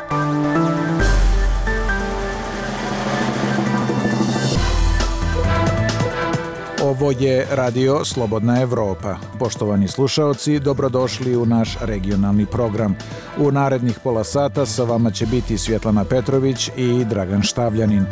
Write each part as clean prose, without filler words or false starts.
Ovo je Radio Slobodna Evropa. Poštovani slušaoci, dobrodošli u naš regionalni program. U narednih pola sata sa vama će biti Svjetlana Petrović i Dragan Štavljanin.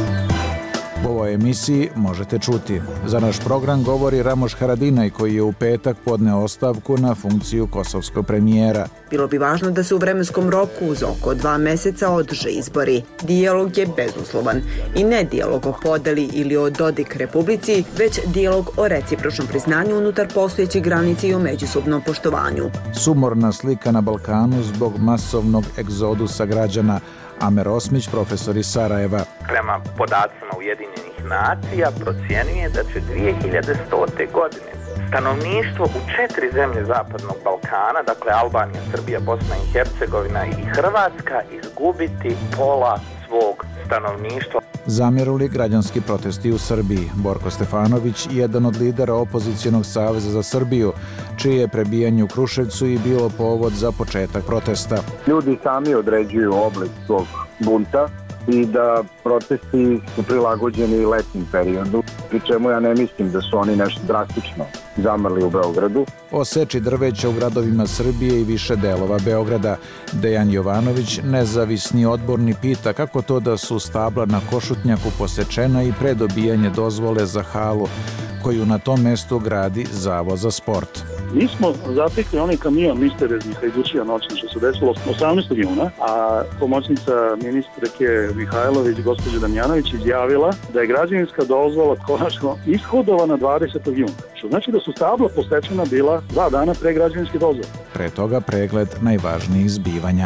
U ovoj emisiji možete čuti. Za naš program govori Ramoš Haradinaj, koji je u petak podneo ostavku na funkciju kosovskog premijera. Bilo bi važno da se u vremenskom roku uz oko 2 meseca održe izbori. Dijalog je bezuslovan i ne dijalog o podeli ili o Dodik republici, već dijalog o recipročnom priznanju unutar postojećih granica i o međusobnom poštovanju. Sumorna slika na Balkanu zbog masovnog egzodusa građana. Amer Osmić, profesor iz Sarajeva. Prema podacima Ujedinjenih nacija procjenjuje da će 2100. godine stanovništvo u 4 zemlje Zapadnog Balkana, dakle Albanija, Srbija, Bosna i Hercegovina i Hrvatska, izgubiti pola svog stanovništva. Zamiruli građanski protesti u Srbiji. Borko Stefanović, jedan od lidera opozicionog saveza za Srbiju, čije je prebijanje u Kruševcu i bilo povod za početak protesta. Ljudi sami određuju oblik svog bunta i da protesti su prilagođeni letnjem periodu, pri čemu ja ne mislim da su oni nešto drastično zamrli u Beogradu. O seči drveća u gradovima Srbije i više delova Beograda. Dejan Jovanović, nezavisni odborni, pita kako to da su stabla na Košutnjaku posečena i pre dobijanje dozvole za halu, koju na tom mestu gradi Zavod za sport. Mi smo zatekli onaj kamion misteriozni hajdučija noćni što se desilo 18. juna, a pomoćnica ministarke Mihajlović, gospođa Damjanović, izjavila da je građevinska dozvola konačno ishodovana 20. juna. Što znači da su stabla posečena bila 2 dana pre građevinske dozvole. Pre toga pregled najvažnijih zbivanja.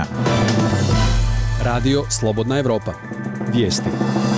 Radio Slobodna Evropa. Vijesti.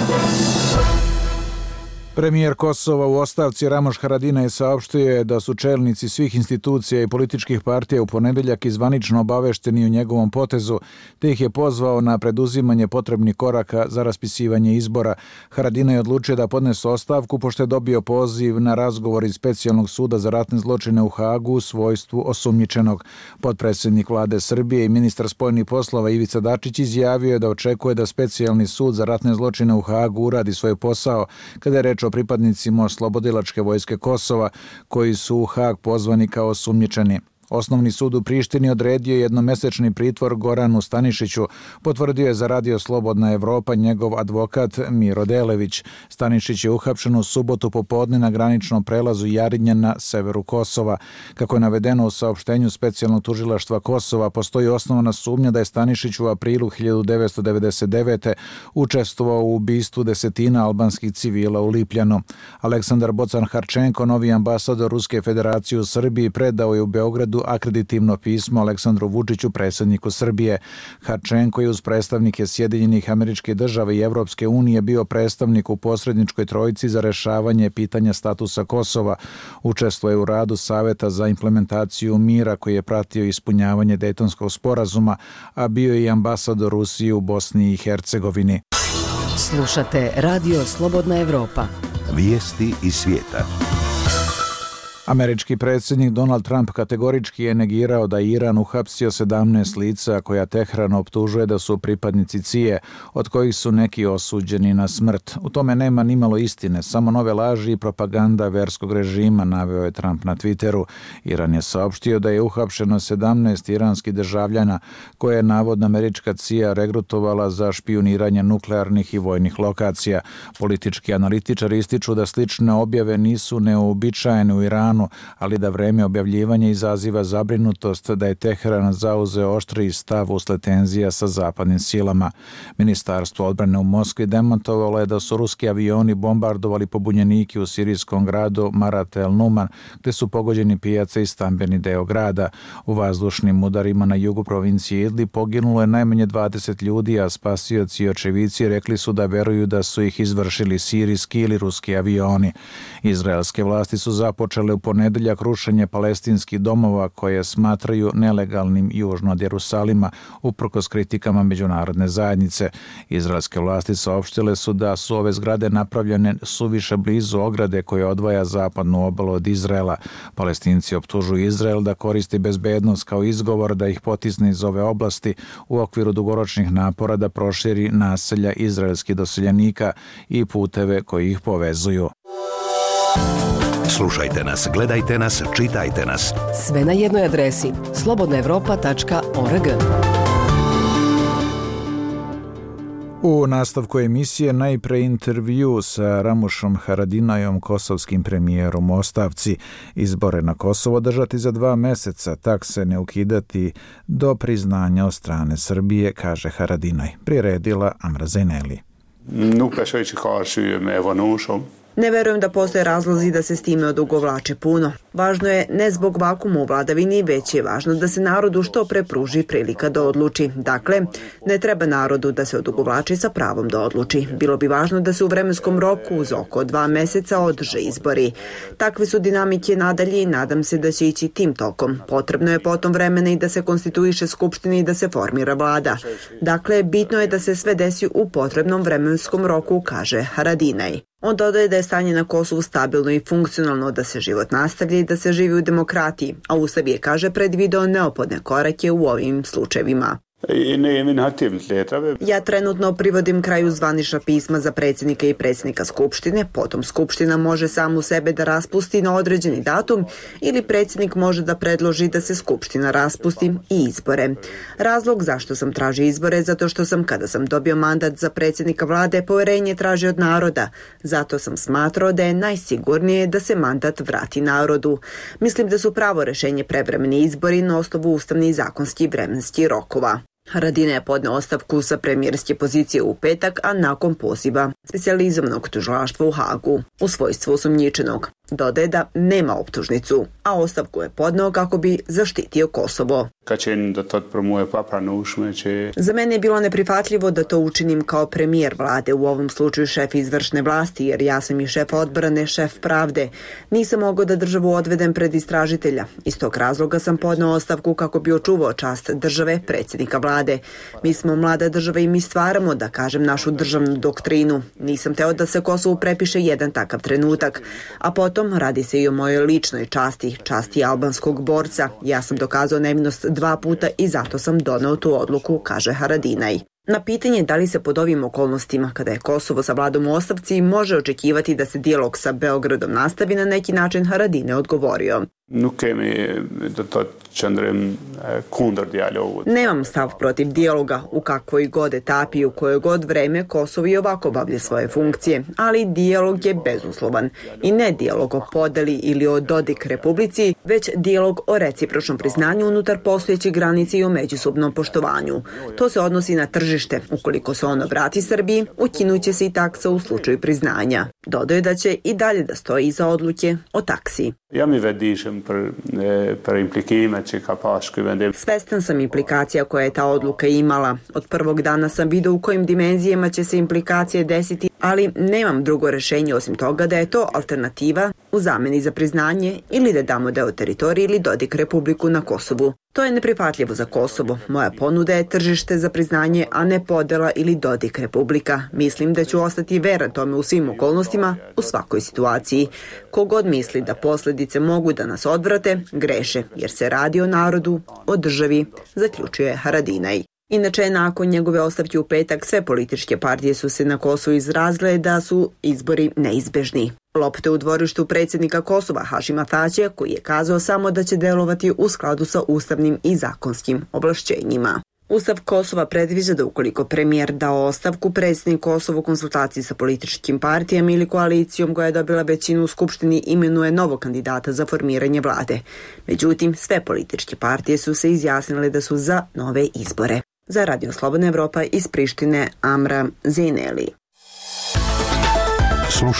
Premijer Kosova u ostavci Ramoš Haradinaj saopštio da su čelnici svih institucija i političkih partija u ponedeljak i zvanično obavešteni o njegovom potezu, te ih je pozvao na preduzimanje potrebnih koraka za raspisivanje izbora. Haradinaj je odlučio da podnese ostavku pošto je dobio poziv na razgovor iz Specijalnog suda za ratne zločine u Hagu u svojstvu osumnjičenog. Potpredsjednik vlade Srbije i ministar spoljnih poslova Ivica Dačić izjavio je da očekuje da Specijalni sud za ratne zločine u Hagu uradi svoj posao kada je reč o pripadnicima Oslobodilačke vojske Kosova koji su u Hag pozvani kao osumnjičeni. Osnovni sud u Prištini odredio jednomesečni pritvor Goranu Stanišiću, potvrdio je za Radio Slobodna Evropa njegov advokat Miro Delević. Stanišić je uhapšen u subotu popodne na graničnom prelazu Jarinje na severu Kosova. Kako je navedeno u saopštenju Specijalnog tužilaštva Kosova, postoji osnovana sumnja da je Stanišić u aprilu 1999. učestvovao u ubistvu desetina albanskih civila u Lipljanu. Aleksandar Bocan-Harčenko, novi ambasador Ruske federacije u Srbiji, predao je u Beogradu akreditivno pismo Aleksandru Vučiću, predsjedniku Srbije. Harčenko je uz predstavnike Sjedinjenih Američkih Država i Evropske unije bio predstavnik u posredničkoj trojici za rešavanje pitanja statusa Kosova. Učestvuje u radu Saveta za implementaciju mira koji je pratio ispunjavanje Dejtonskog sporazuma, a bio je i ambasador Rusije u Bosni i Hercegovini. Slušate Radio Slobodna Evropa. Vijesti iz svijeta. Američki predsjednik Donald Trump kategorički je negirao da je Iran uhapsio 17 lica koja Tehran optužuje da su pripadnici CIA, od kojih su neki osuđeni na smrt. U tome nema nimalo istine, samo nove laži i propaganda verskog režima, naveo je Trump na Twitteru. Iran je saopštio da je uhapšeno 17 iranskih državljana koje je navodno američka CIA regrutovala za špijuniranje nuklearnih i vojnih lokacija. Politički analitičari ističu da slične objave nisu neuobičajene u Iranu, ali da vreme objavljivanja izaziva zabrinutost da je Teheran zauzeo oštriji stav usled tenzija sa zapadnim silama. Ministarstvo odbrane u Moskvi demantovalo je da su ruski avioni bombardovali pobunjenike u sirijskom gradu Marat el Numan, gde su pogođeni pijace i stambeni deo grada. U vazdušnim udarima na jugu provincije Idlib poginulo je najmanje 20 ljudi, a spasioci i očevici rekli su da veruju da su ih izvršili sirijski ili ruski avioni. Izraelske vlasti su započele u ponedeljak rušenje palestinskih domova koje smatraju nelegalnim južno od Jerusalima, uprkos kritikama međunarodne zajednice. Izraelske vlasti saopštile su da su ove zgrade napravljene suviše blizu ograde koja odvaja zapadnu obalu od Izraela. Palestinci optužuju Izrael da koristi bezbednost kao izgovor da ih potisne iz ove oblasti u okviru dugoročnih napora da proširi naselja izraelskih doseljenika i puteve koji ih povezuju. Slušajte nas, gledajte nas, čitajte nas. Sve na jednoj adresi slobodnaevropa.org. U nastavku emisije najpre intervju sa Ramušom Haradinajom, kosovskim premijerom u ostavci. Izbore na Kosovo držati za 2 meseca, takse ne ukidati do priznanja od strane Srbije, kaže Haradinaj. Priredila Amra Zeneli. Ne verujem da postoje razlozi da se s time odugovlači puno. Važno je ne zbog vakuma u vladavini, već je važno da se narodu što pre pruži prilika da odluči. Dakle, ne treba narodu da se odugovlači sa pravom da odluči. Bilo bi važno da se u vremenskom roku uz oko 2 meseca održe izbori. Takve su dinamike nadalje i nadam se da će ići tim tokom. Potrebno je potom vremena i da se konstituiše skupština i da se formira vlada. Dakle, bitno je da se sve desi u potrebnom vremenskom roku, kaže Haradinaj. On dodaje da je stanje na Kosovu stabilno i funkcionalno, da se život nastavlja i da se živi u demokratiji, a Ustav je, kaže, predvideo neophodne korake u ovim slučajevima. Ja trenutno privodim kraju zvanična pisma za predsjednika i predsjednika Skupštine, potom Skupština može samu sebe da raspusti na određeni datum ili predsjednik može da predloži da se Skupština raspusti i izbore. Razlog zašto sam tražio izbore zato što sam, kada sam dobio mandat za predsjednika vlade, poverenje tražio od naroda. Zato sam smatrao da je najsigurnije da se mandat vrati narodu. Mislim da su pravo rešenje prevremeni izbori na osnovu ustavnih, zakonskih i vremenskih rokova. Haradinaj je podneo ostavku sa premijerske pozicije u petak, a nakon poziva specijalizovanog tužilaštva u Hagu u svojstvu osumnjičenog. Dodaje da nema optužnicu, a ostavku je podneo kako bi zaštitio Kosovo. Za mene je bilo neprihvatljivo da to učinim kao premijer vlade, u ovom slučaju šef izvršne vlasti, jer ja sam i šef odbrane, šef pravde. Nisam mogao da državu odvedem pred istražitelja. Iz tog razloga sam podneo ostavku kako bi očuvao čast države, predsjednika vlade. Mi smo mlada država i mi stvaramo, da kažem, našu državnu doktrinu. Nisam teo da se Kosovu prepiše jedan takav trenutak, a potom radi se i o mojoj ličnoj časti albanskog borca. Ja sam dokazao nevinost 2 puta i zato sam doneo tu odluku, kaže Haradinaj. Na pitanje da li se pod ovim okolnostima, kada je Kosovo sa vladom u ostavci, može očekivati da se dijalog sa Beogradom nastavi, na neki način Haradinaj odgovorio. Nemam stav protiv dijaloga u kakvoj god etapi, u kojoj god vreme Kosovo i ovako obavlja svoje funkcije, ali dijalog je bezuslovan i ne dijalog o podeli ili o Dodik Republici, već dijalog o recipročnom priznanju unutar postojeće granice i o međusobnom poštovanju. To se odnosi na tržište. Ukoliko se ono vrati Srbiji, ukinuće se i taksa u slučaju priznanja. Dodaje da će i dalje da stoji iza odluke o taksi. Svestan sam implikacija koje je ta odluka imala. Od prvog dana sam vidio u kojim dimenzijama će se implikacije desiti, ali nemam drugo rešenje osim toga da je to alternativa u zameni za priznanje ili da damo deo teritorije ili Dodik Republiku na Kosovu. To je neprihvatljivo za Kosovo. Moja ponuda je tržište za priznanje, a ne podela ili Dodik Republika. Mislim da ću ostati veran tome u svim okolnostima, u svakoj situaciji. Kogod misli da posljedice mogu da nas odvrate, greše, jer se radi o narodu, o državi, zaključuje Haradinaj. Inače, nakon njegove ostavke u petak, sve političke partije su se na Kosovu izrazile da su izbori neizbežni. Lopte u dvorištu predsjednika Kosova Hašima Tačija, koji je kazao samo da će delovati u skladu sa ustavnim i zakonskim ovlašćenjima. Ustav Kosova predviđa da ukoliko premijer dao ostavku, predsjednik Kosova u konsultaciji sa političkim partijama ili koalicijom koja je dobila većinu u Skupštini imenuje novog kandidata za formiranje vlade. Međutim, sve političke partije su se izjasnile da su za nove izbore. Za Radio Slobodna Evropa iz Prištine, Amra Zeneli.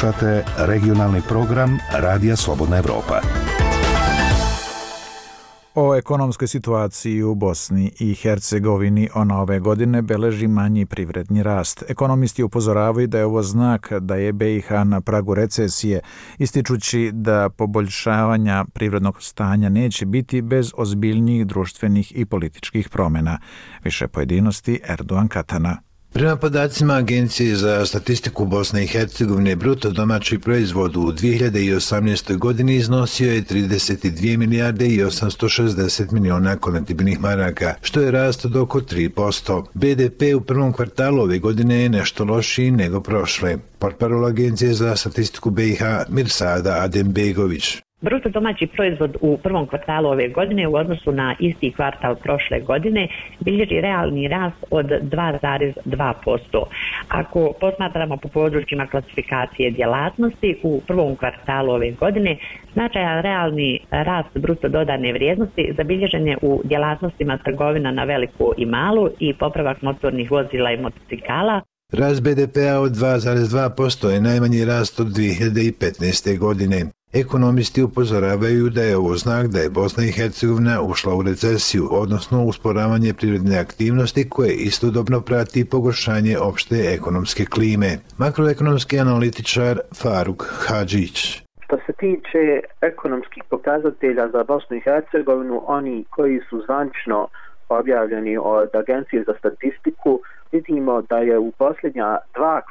Slušate regionalni program Radija Slobodna Evropa. O ekonomskoj situaciji u Bosni i Hercegovini ona ove godine beleži manji privredni rast. Ekonomisti upozoravaju da je ovo znak da je BiH na pragu recesije, ističući da poboljšavanja privrednog stanja neće biti bez ozbiljnijih društvenih i političkih promjena. Više pojedinosti Erdogan Katana. Prema podacima Agencije za statistiku Bosne i Hercegovine, bruto domaći proizvod u 2018. godini iznosio je 32 milijarde i 860 miliona konvertibilnih maraka, što je rast od oko 3%. BDP u prvom kvartalu ove godine je nešto lošiji nego prošle. Portparol Agencije za statistiku BiH Mirsada Adembegović. Bruto domaći proizvod u prvom kvartalu ove godine u odnosu na isti kvartal prošle godine bilježi realni rast od 2,2%. Ako posmatramo po područjima klasifikacije djelatnosti, u prvom kvartalu ove godine značajan realni rast bruto dodane vrijednosti zabilježen je u djelatnostima trgovina na veliko i malu i popravak motornih vozila i motocikala. Rast BDP-a od 2,2% je najmanji rast od 2015. godine. Ekonomisti upozoravaju da je ovo znak da je Bosna i Hercegovina ušla u recesiju, odnosno usporavanje privredne aktivnosti koje istodobno prati pogoršanje opšte ekonomske klime. Makroekonomski analitičar Faruk Hadžić. Što se tiče ekonomskih pokazatelja za Bosnu i Hercegovinu, oni koji su zvanično objavljeni od Agencije za statistiku, vidimo da je u posljednja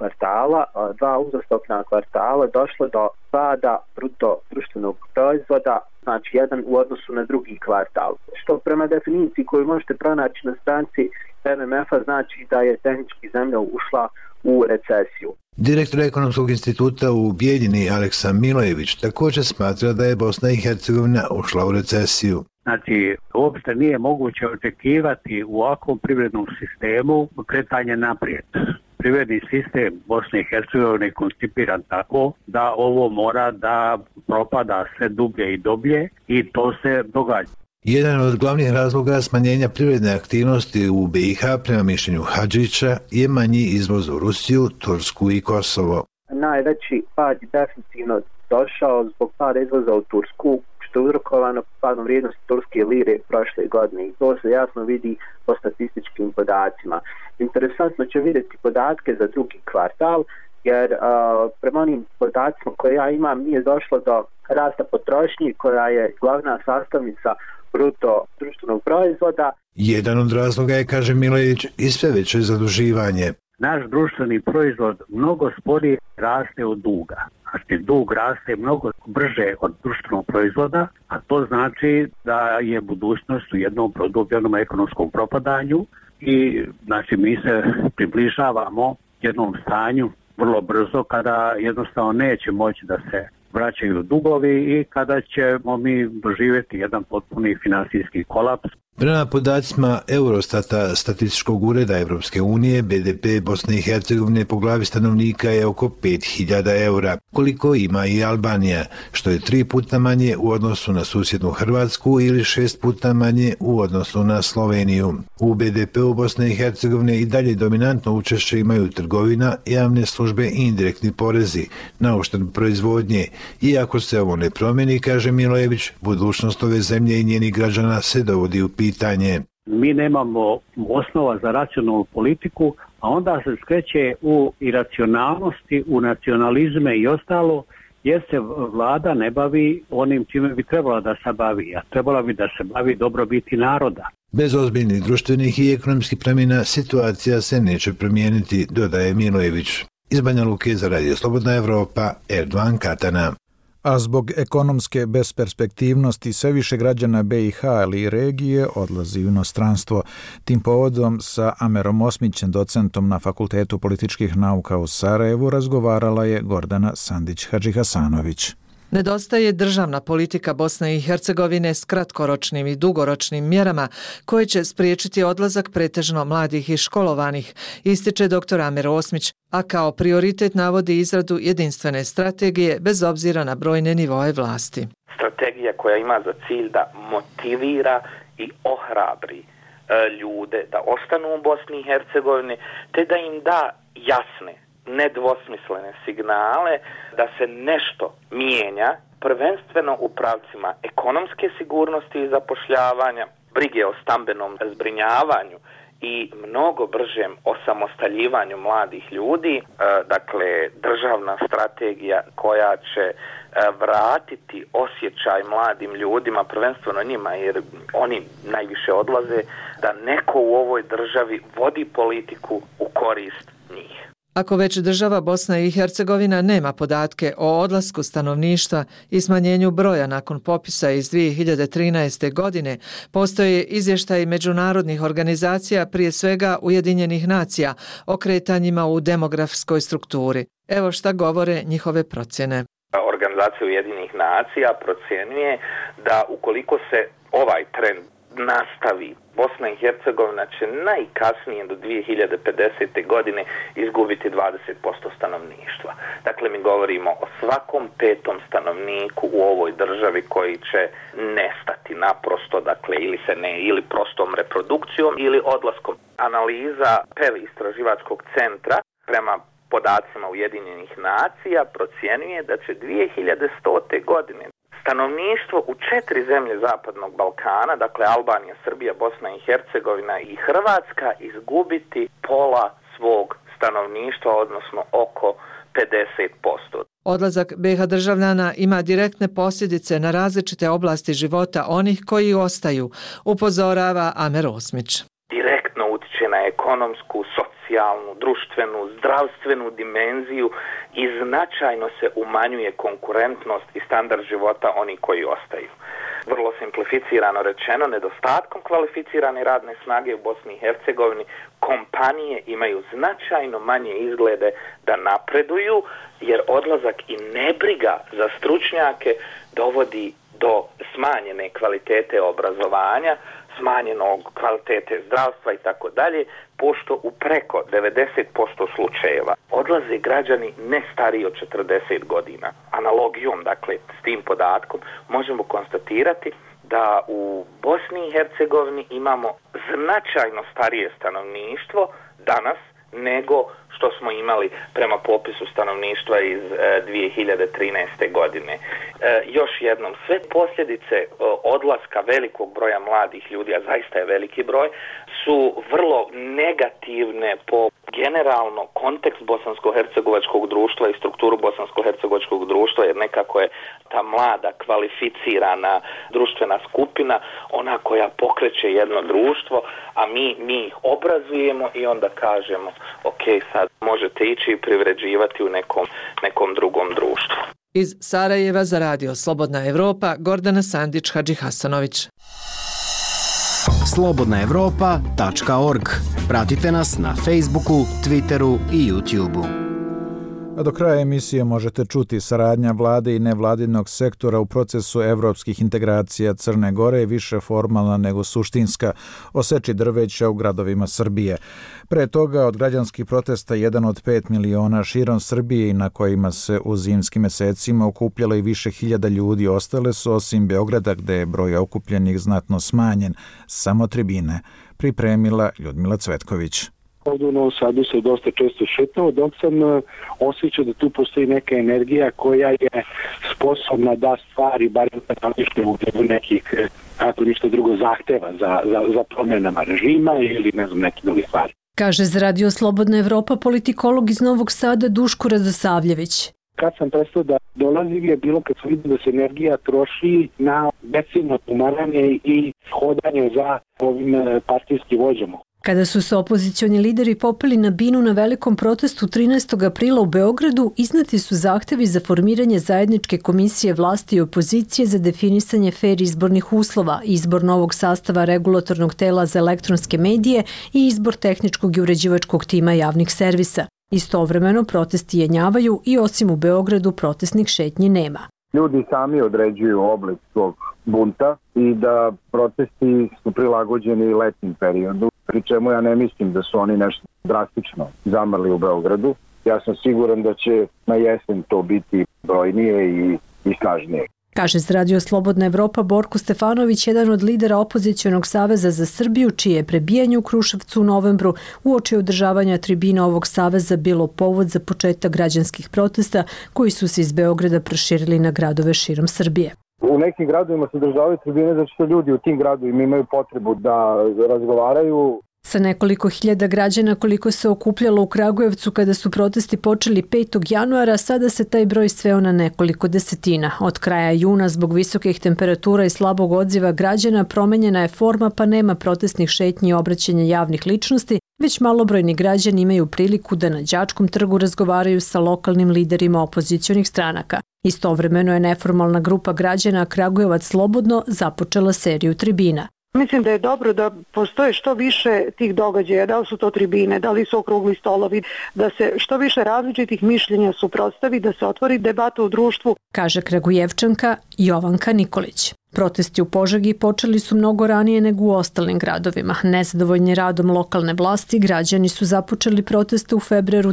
dva uzastopna kvartala došlo do pada bruto društvenog proizvoda, znači jedan u odnosu na drugi kvartal. Što prema definiciji koju možete pronaći na stranici MMF-a znači da je tehnički zemlja ušla u recesiju. Direktor Ekonomskog instituta u Bijeljini Aleksa Milojević također smatra da je Bosna i Hercegovina ušla u recesiju. Znači, uopšte nije moguće očekivati u ovakvom privrednom sistemu kretanje naprijed. Privredni sistem Bosne i Hercegovine je koncipiran tako da ovo mora da propada sve dublje i dublje i to se događa. Jedan od glavnih razloga smanjenja privredne aktivnosti u BiH prema mišljenju Hadžića je manji izvoz u Rusiju, Tursku i Kosovo. Najveći pad je definitivno došao zbog pada izvoza u Tursku, što je uzrokovano padom vrijednosti turske lire prošle godine i to se jasno vidi po statističkim podacima. Interesantno će vidjeti podatke za drugi kvartal, jer prema onim podacima koje ja imam nije došlo do rasta potrošnje koja je glavna sastavnica bruto društvenog proizvoda. Jedan od razloga je, kaže Milojević, i sve veće zaduživanje. Naš društveni proizvod mnogo sporije raste od duga. Znači, dug raste mnogo brže od društvenog proizvoda, a to znači da je budućnost u jednom produbljenom ekonomskom propadanju i znači mi se približavamo jednom stanju vrlo brzo kada jednostavno neće moći da se vraćaju dugovi i kada ćemo mi doživjeti jedan potpuni financijski kolaps. Prema podacima Eurostata, statističkog ureda Evropske unije, BDP Bosne i Hercegovine po glavi stanovnika je oko 5.000 eura, koliko ima i Albanija, što je 3 puta manje u odnosu na susjednu Hrvatsku ili 6 puta manje u odnosu na Sloveniju. U BDP-u Bosne i Hercegovine i dalje dominantno učešće imaju trgovina, javne službe i indirektni porezi, na uštrb proizvodnje. Iako se ovo ne promijeni, kaže Milojević, budućnost ove zemlje i njenih građana se dovodi u pitanje. Mi nemamo osnova za racionalnu politiku, a onda se skreće u iracionalnosti, u nacionalizme i ostalo, jer se vlada ne bavi onim čime bi trebala da se bavi, a trebala bi da se bavi dobrobiti naroda. Bez ozbiljnih društvenih i ekonomskih promjena situacija se neće promijeniti, dodaje Milojević. Iz Banja Luke za Radio Slobodna Evropa, Erdogan Katana. A zbog ekonomske besperspektivnosti sve više građana BiH ili regije odlazi u inostranstvo. Tim povodom sa Amerom Osmićem, docentom na Fakultetu političkih nauka u Sarajevu, razgovarala je Gordana Sandić-Hadžihasanović. Nedostaje državna politika Bosne i Hercegovine s kratkoročnim i dugoročnim mjerama koje će spriječiti odlazak pretežno mladih i školovanih, ističe dr. Amer Osmić, a kao prioritet navodi izradu jedinstvene strategije bez obzira na brojne nivoe vlasti. Strategija koja ima za cilj da motivira i ohrabri ljude da ostanu u Bosni i Hercegovini, te da im da jasne nedvosmislene signale da se nešto mijenja, prvenstveno u pravcima ekonomske sigurnosti i zapošljavanja, brige o stambenom zbrinjavanju i mnogo bržem osamostaljivanju mladih ljudi, dakle državna strategija koja će vratiti osjećaj mladim ljudima, prvenstveno njima, jer oni najviše odlaze, da neko u ovoj državi vodi politiku u korist njih. Ako već država Bosna i Hercegovina nema podatke o odlasku stanovništva i smanjenju broja nakon popisa iz 2013. godine, postoje izvještaji međunarodnih organizacija, prije svega Ujedinjenih nacija, o kretanjima u demografskoj strukturi. Evo šta govore njihove procjene. Organizacija Ujedinjenih nacija procjenjuje da ukoliko se ovaj trend nastavi, Bosna i Hercegovina će najkasnije do 2050. godine izgubiti 20% stanovništva. Dakle, mi govorimo o svakom 5. stanovniku u ovoj državi koji će nestati naprosto, dakle, ili prostom reprodukcijom ili odlaskom. Analiza PEV istraživačkog centra prema podacima Ujedinjenih nacija procjenjuje da će 2100. godine stanovništvo u 4 zemlje Zapadnog Balkana, dakle Albanija, Srbija, Bosna i Hercegovina i Hrvatska, izgubiti pola svog stanovništva, odnosno oko 50%. Odlazak BiH državljana ima direktne posljedice na različite oblasti života onih koji ostaju, upozorava Amer Osmić. Direktno utiče na ekonomsku, socijalnu, društvenu, zdravstvenu dimenziju i značajno se umanjuje konkurentnost i standard života onih koji ostaju. Vrlo simplificirano rečeno, nedostatkom kvalificirane radne snage u Bosni i Hercegovini kompanije imaju značajno manje izglede da napreduju, jer odlazak i nebriga za stručnjake dovodi do smanjene kvalitete obrazovanja, smanjenog kvalitete zdravstva i tako dalje, pošto u preko 90% slučajeva odlaze građani ne stariji od 40 godina. Analogijom, dakle, s tim podatkom možemo konstatirati da u Bosni i Hercegovini imamo značajno starije stanovništvo danas nego što smo imali prema popisu stanovništva iz 2013. godine. Još jednom, sve posljedice odlaska velikog broja mladih ljudi, a zaista je veliki broj, su vrlo negativne po generalno kontekst bosansko-hercegovačkog društva i strukturu bosansko-hercegovačkog društva, jer nekako je ta mlada, kvalificirana društvena skupina ona koja pokreće jedno društvo, a mi ih obrazujemo i onda kažemo ok, sad možete ići i privređivati u nekom drugom društvu. Iz Sarajeva za radio Slobodna Evropa, Gordana Sandić, Hadži Hasanović. slobodnaevropa.org. Pratite nas na Facebooku, Twitteru i YouTubeu. A do kraja emisije možete čuti saradnja vlade i nevladinog sektora u procesu evropskih integracija Crne Gore je više formalna nego suštinska, o seči drveća u gradovima Srbije. Pre toga od građanskih protesta 1 od 5 miliona širom Srbije i na kojima se u zimskim mesecima okupljalo i više hiljada ljudi ostale su, osim Beograda gde je broj okupljenih znatno smanjen, samo tribine. Pripremila Ljudmila Cvetković. Ovdje u Novom Sadu se dosta često šetao, dok sam osjećao da tu postoji neka energija koja je sposobna da stvari, barem da ništa u nekih, ako ništa drugo, zahteva za promjenama režima ili ne znam, neke druge stvari. Kaže za radio Slobodna Evropa politikolog iz Novog Sada Duško Radosavljević. Kad sam prestao da dolazim je bilo kad sam vidio da se energija troši na decidno tumaranje i hodanje za ovim partijskim vođama. Kada su se opozicioni lideri popeli na binu na velikom protestu 13. aprila u Beogradu, izneti su zahtevi za formiranje zajedničke komisije vlasti i opozicije za definisanje fer izbornih uslova, izbor novog sastava regulatornog tela za elektronske medije i izbor tehničkog i uređivačkog tima javnih servisa. Istovremeno protesti jenjavaju i osim u Beogradu protestnih šetnji nema. Ljudi sami određuju oblik svog bunta i da protesti su prilagođeni letnjem periodu, pri čemu ja ne mislim da su oni nešto drastično zamrli u Beogradu. Ja sam siguran da će na jesen to biti brojnije i snažnije. Kaže z Radio Slobodna Evropa Borko Stefanović, jedan od lidera opozicionog saveza za Srbiju, čije je prebijanje u Kruševcu u novembru uoči održavanja tribina ovog saveza bilo povod za početak građanskih protesta koji su se iz Beograda proširili na gradove širom Srbije. U nekim gradovima se održavaju tribine zato što ljudi u tim gradovima imaju potrebu da razgovaraju. Sa nekoliko hiljada građana koliko se okupljalo u Kragujevcu kada su protesti počeli 5. januara, sada se taj broj sveo na nekoliko desetina. Od kraja juna zbog visokih temperatura i slabog odziva građana promenjena je forma, pa nema protestnih šetnji i obraćanja javnih ličnosti, već malobrojni građani imaju priliku da na Đačkom trgu razgovaraju sa lokalnim liderima opozicionih stranaka. Istovremeno je neformalna grupa građana Kragujevac Slobodno započela seriju tribina. Mislim da je dobro da postoje što više tih događaja, da li su to tribine, da li su okrugli stolovi, da se što više različitih mišljenja suprotstavi, da se otvori debata u društvu. Kaže Kragujevčanka Jovanka Nikolić. Protesti u Požegi počeli su mnogo ranije nego u ostalim gradovima. Nezadovoljni radom lokalne vlasti, građani su započeli proteste u februaru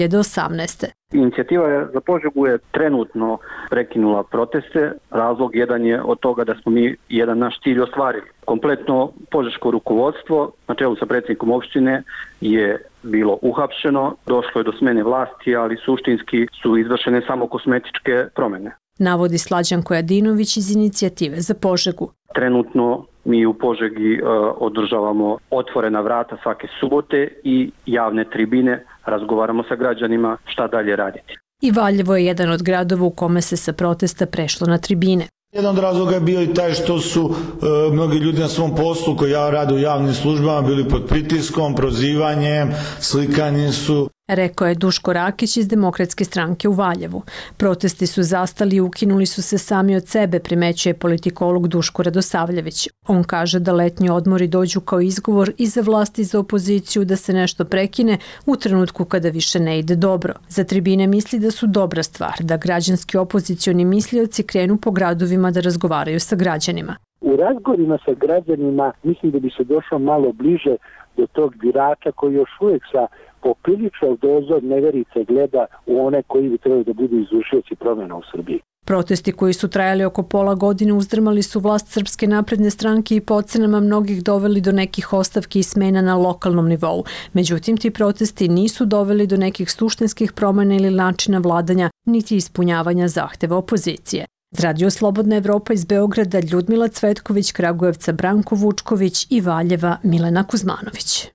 2018. Inicijativa za Požegu je trenutno prekinula proteste. Razlog jedan je od toga da smo mi jedan naš cilj ostvarili. Kompletno požeško rukovodstvo na čelu sa predsjednikom opštine je bilo uhapšeno, došlo je do smene vlasti, ali suštinski su izvršene samo kozmetičke promjene. Navodi Slađan Kojadinović iz Inicijative za Požegu. Trenutno mi u Požegi održavamo otvorena vrata svake subote i javne tribine, razgovaramo sa građanima šta dalje raditi. I Valjevo je jedan od gradova u kome se sa protesta prešlo na tribine. Jedan od razloga je bio i taj što su mnogi ljudi na svom poslu koji rade u javnim službama bili pod pritiskom, prozivanjem, slikani su. Rekao je Duško Rakić iz Demokratske stranke u Valjevu. Protesti su zastali i ukinuli su se sami od sebe, primećuje politikolog Duško Radosavljević. On kaže da letnji odmori dođu kao izgovor i za vlast i za opoziciju da se nešto prekine u trenutku kada više ne ide dobro. Za tribine misli da su dobra stvar, da građanski opozicioni mislioci krenu po gradovima da razgovaraju sa građanima. U razgovorima sa građanima mislim da bi se došlo malo bliže do tog birača koji još uvijek sa poprilično dozor neverice gleda u one koji bi trebali da budu izvršioci promjena u Srbiji. Protesti koji su trajali oko pola godine uzdrmali su vlast Srpske napredne stranke i po ocenama mnogih doveli do nekih ostavki i smena na lokalnom nivou. Međutim, ti protesti nisu doveli do nekih suštinskih promjena ili načina vladanja, niti ispunjavanja zahteva opozicije. Radio Slobodna Evropa iz Beograda Ljudmila Cvetković, Kragujevca Branko Vučković i Valjeva Milena Kuzmanović.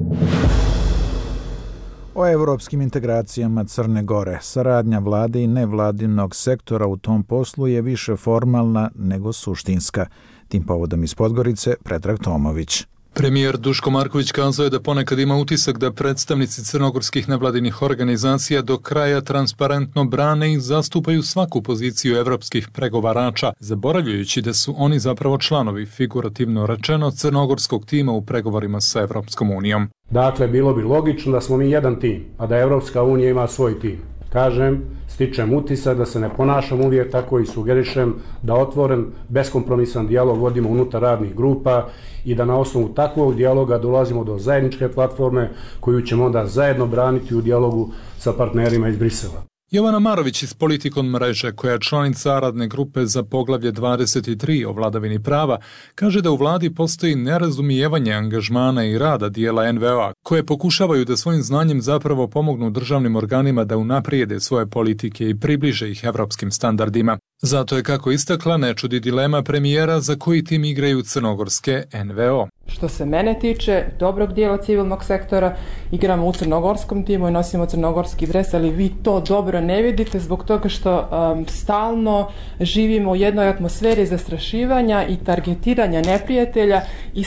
O evropskim integracijama Crne Gore. Saradnja vlade i nevladinog sektora u tom poslu je više formalna nego suštinska. Tim povodom iz Podgorice Predrag Tomović. Premijer Duško Marković kazao je da ponekad ima utisak da predstavnici crnogorskih nevladinih organizacija do kraja transparentno brane i zastupaju svaku poziciju evropskih pregovarača, zaboravljajući da su oni zapravo članovi, figurativno rečeno, crnogorskog tima u pregovorima sa Evropskom unijom. Dakle, bilo bi logično da smo mi jedan tim, a da Evropska unija ima svoj tim. Kažem, stičem utisak da se ne ponašam uvijek tako i sugerišem da otvoren, beskompromisan dijalog vodimo unutar radnih grupa i da na osnovu takvog dijaloga dolazimo do zajedničke platforme koju ćemo onda zajedno braniti u dijalogu sa partnerima iz Brisela. Jovana Marović iz Politikon mreže, koja je članica radne grupe za poglavlje 23 o vladavini prava, kaže da u vladi postoji nerazumijevanje angažmana i rada dijela NVO-a, koje pokušavaju da svojim znanjem zapravo pomognu državnim organima da unaprijede svoje politike i približe ih evropskim standardima. Zato je, kako istakla, ne čudi dilema premijera za koji tim igraju crnogorske NVO. Što se mene tiče, dobrog dijela civilnog sektora, igramo u crnogorskom timu i nosimo crnogorski dres, ali vi to dobro ne vidite zbog toga što stalno živimo u jednoj atmosferi zastrašivanja i targetiranja neprijatelja i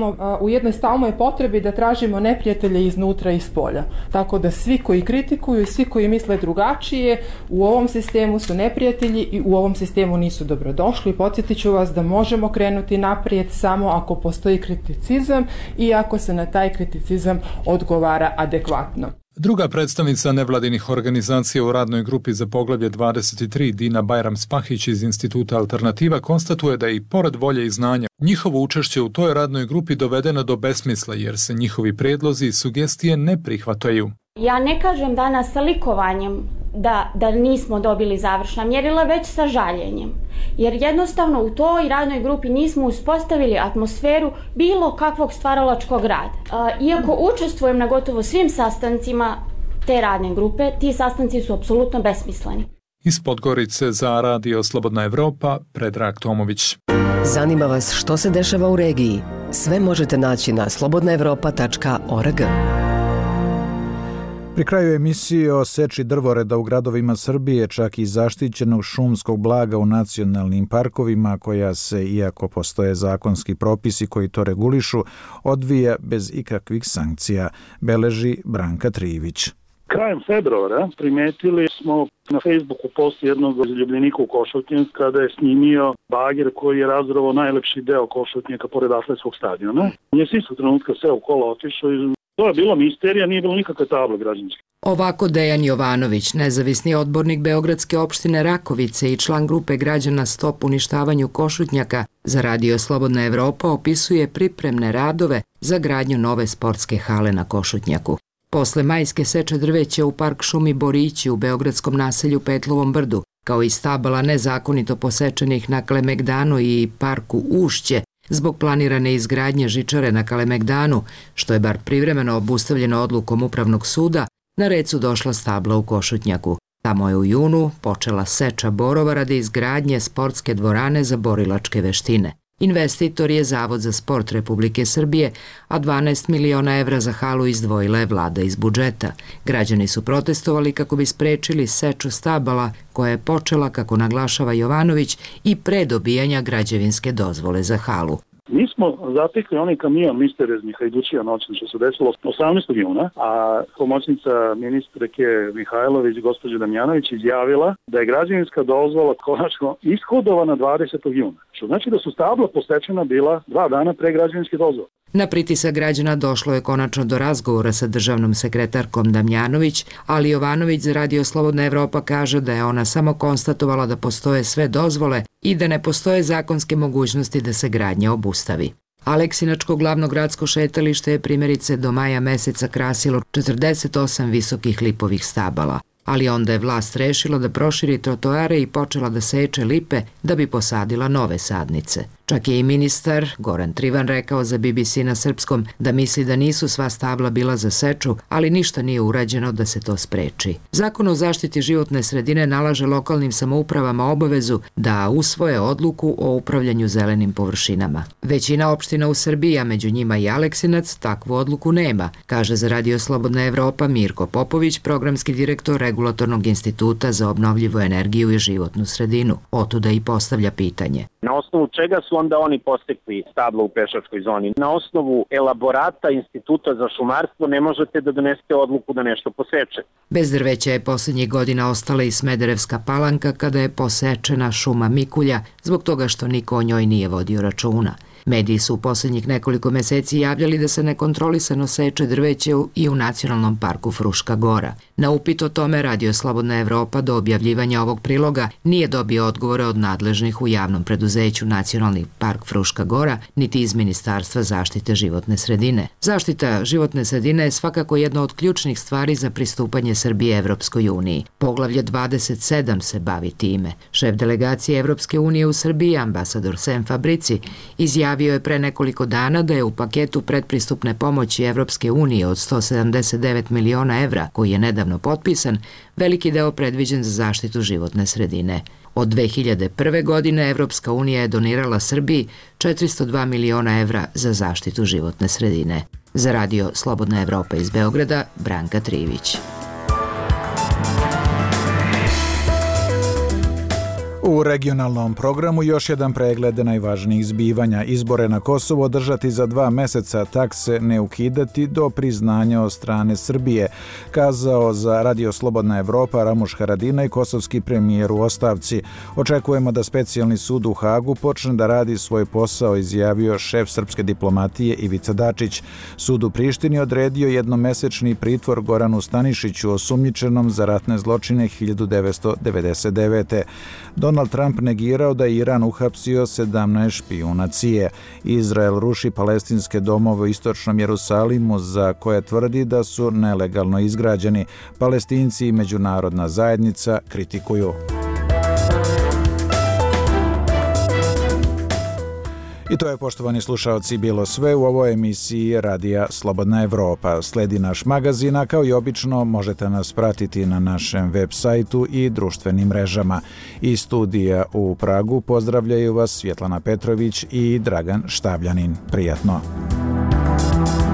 u jednoj stalnoj potrebi da tražimo neprijatelje iznutra i iz polja. Tako da svi koji kritikuju i svi koji misle drugačije u ovom sistemu su neprijatelji i u ovom sistemu nisu dobrodošli. Podsjetit ću vas da možemo krenuti naprijed samo ako postoji kriticizam i ako se na taj kriticizam odgovara adekvatno. Druga predstavnica nevladinih organizacija u radnoj grupi za poglavlje 23, Dina Bajram-Spahić iz Instituta Alternativa, konstatuje da je i pored volje i znanja njihovo učešće u toj radnoj grupi dovedeno do besmisla jer se njihovi prijedlozi i sugestije ne prihvataju. Ja ne kažem danas sa likovanjem da nismo dobili završna mjerila, već sa žaljenjem. Jer jednostavno u toj radnoj grupi nismo uspostavili atmosferu bilo kakvog stvaralačkog rada. Iako učestvujem na gotovo svim sastancima te radne grupe, ti sastanci su apsolutno besmisleni. Iz Podgorice za Radio Slobodna Evropa, Predrag Tomović. Zanima vas što se dešava u regiji? Sve možete naći na slobodnaevropa.org. Pri kraju emisije o seči drvoreda u gradovima Srbije, čak i zaštićenog šumskog blaga u nacionalnim parkovima, koja se, iako postoje zakonski propisi koji to regulišu, odvija bez ikakvih sankcija, beleži Branka Trivić. Krajem februara primetili smo na Facebooku post jednog zaljubljenika u Košutnjak kada je snimio bager koji je razrovao najlepši deo Košutnjaka pored atletskog stadiona. On je s istog trenutka seo u kola otišao i to je bila misterija, nije bilo nikakve table građanske. Ovako Dejan Jovanović, nezavisni odbornik Beogradske opštine Rakovice i član grupe građana Stop uništavanju Košutnjaka, za Radio Slobodna Evropa opisuje pripremne radove za gradnju nove sportske hale na Košutnjaku. Posle majske seče drveća u park šumi Borići u beogradskom naselju Petlovom brdu, kao i stabala nezakonito posečenih na Kalemegdanu i parku Ušće, zbog planirane izgradnje žičare na Kalemegdanu, što je bar privremeno obustavljeno odlukom Upravnog suda, na red su došla stabla u Košutnjaku. Tamo je u junu počela seča borova radi izgradnje sportske dvorane za borilačke veštine. Investitor je Zavod za sport Republike Srbije, a 12 miliona evra za halu izdvojila je vlada iz budžeta. Građani su protestovali kako bi sprečili seču stabala koja je počela, kako naglašava Jovanović, i pre dobijanja građevinske dozvole za halu. Mi smo zatekli onaj kamion mistereznih hajdučija noćno što se desilo 18. juna, a pomoćnica ministreke Mihajlović, gospođa Damjanović, izjavila da je građevinska dozvola konačno ishodovana 20. juna. Što znači da su stabla posečena bila 2 dana pre građevinske dozvole. Na pritisak građana došlo je konačno do razgovora sa državnom sekretarkom Damjanović, ali Jovanović za Radio Slobodna Evropa kaže da je ona samo konstatovala da postoje sve dozvole i da ne postoje zakonske mogućnosti da se gradnja obustavi. Aleksinačko glavno gradsko šetalište je primjerice do maja meseca krasilo 48 visokih lipovih stabala, ali onda je vlast rešila da proširi trotoare i počela da seče lipe da bi posadila nove sadnice. Čak je i ministar Goran Trivan rekao za BBC na srpskom da misli da nisu sva stabla bila za seču, ali ništa nije urađeno da se to spreči. Zakon o zaštiti životne sredine nalaže lokalnim samoupravama obavezu da usvoje odluku o upravljanju zelenim površinama. Većina opština u Srbiji, a među njima i Aleksinac, takvu odluku nema, kaže za Radio Slobodna Evropa Mirko Popović, programski direktor Regulatornog instituta za obnovljivu energiju i životnu sredinu. Otuda i postavlja pitanje. Na osnovu čega su onda oni postekli stablo u pešačkoj zoni? Na osnovu elaborata Instituta za šumarstvo ne možete da donesete odluku da nešto poseče. Bez drveća je poslednjih godina ostala i Smederevska Palanka kada je posečena šuma Mikulja zbog toga što niko o njoj nije vodio računa. Mediji su u poslednjih nekoliko meseci javljali da se nekontrolisano seče drveće i u Nacionalnom parku Fruška Gora. Na upit o tome Radio Slobodna Evropa do objavljivanja ovog priloga nije dobio odgovore od nadležnih u javnom preduzeću Nacionalni park Fruška Gora, niti iz Ministarstva zaštite životne sredine. Zaštita životne sredine je svakako jedna od ključnih stvari za pristupanje Srbije Evropskoj uniji. Poglavlje 27 se bavi time. Šef delegacije Evropske unije u Srbiji, ambasador Sem Fabrici, izjavio je pre nekoliko dana da je u paketu predpristupne pomoći Evropske unije od 179 miliona evra, koji je nedavno potpisan, veliki deo predviđen za zaštitu životne sredine. Od 2001. godine Evropska unija je donirala Srbiji 402 miliona evra za zaštitu životne sredine. Za Radio Slobodna Evropa iz Beograda, Branka Trivić. U regionalnom programu još jedan pregled najvažnijih zbivanja. Izbore na Kosovo održati za 2 meseca, takse ne ukidati do priznanja od strane Srbije, kazao za Radio Slobodna Evropa Ramuš Haradinaj, kosovski premijer u ostavci. Očekujemo da specijalni sud u Hagu počne da radi svoj posao, izjavio šef srpske diplomatije Ivica Dačić. Sud u Prištini odredio jednomesečni pritvor Goranu Stanišiću, osumnjičenom za ratne zločine 1999. Donald Trump negirao da je Iran uhapsio 17 špijuna CIA. Izrael ruši palestinske domove u istočnom Jerusalimu za koje tvrdi da su nelegalno izgrađeni. Palestinci i međunarodna zajednica kritikuju. I to je, poštovani slušaoci, bilo sve u ovoj emisiji Radija Slobodna Evropa. Sledi naš magazin, a kao i obično možete nas pratiti na našem web sajtu i društvenim mrežama. Iz studija u Pragu pozdravljaju vas Svjetlana Petrović i Dragan Štavljanin. Prijatno!